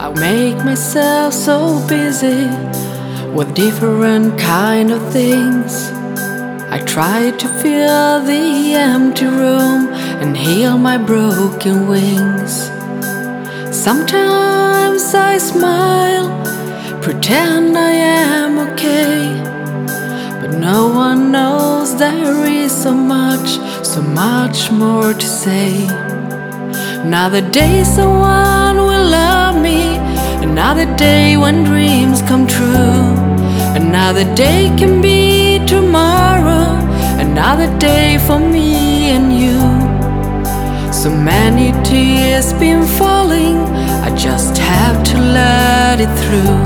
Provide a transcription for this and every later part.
make myself so busy with different kind of things. I try to fill the empty room and heal my broken wings. Sometimes I smile, pretend I am okay, but no one knows there is so much more to say. Another day someone will love me, another day when dreams come true. Another day can be tomorrow, another day for me and you. So many tears been falling, I just have to let it through.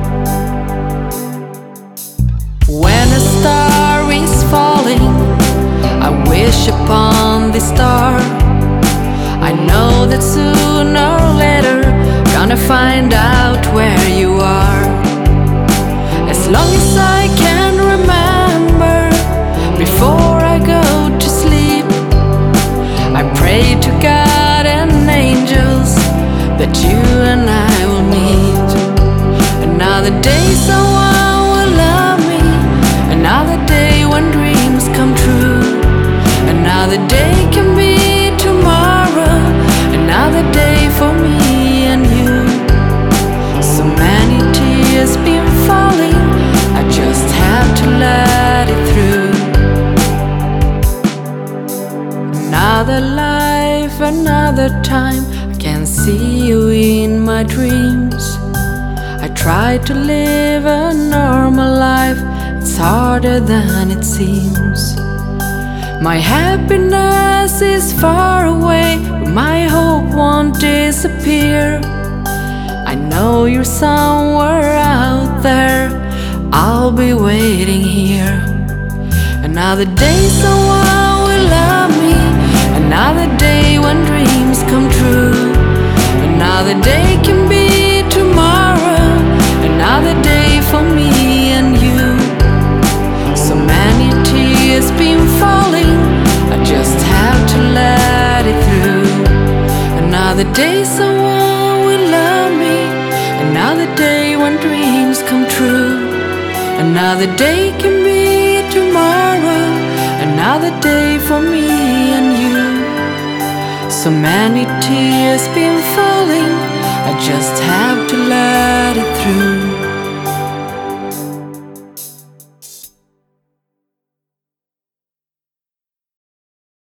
When a star is falling, I wish upon the star. I know that sooner or later gonna find out where you are. As long as I can remember, before I go to sleep, I pray to God and angels that you and I will meet. Another day someone will love me, another day when dreams come true. Another day can be tomorrow, another day for me and you. So many tears been falling, I just have to let it through. Another life, another time, I can see you in my dreams. I try to live a normal life, it's harder than it seems. My happiness is far away, but my hope won't disappear. I know you're somewhere out there, I'll be waiting here. Another day someone will love me, another day when dreams come true. Another day can be tomorrow, another day for me and you. So many tears been falling, I just have to let it through. Another day someone will love me, another day when dreams come true. Another day can be tomorrow, another day for me and you. So many tears been falling, I just have to let it through.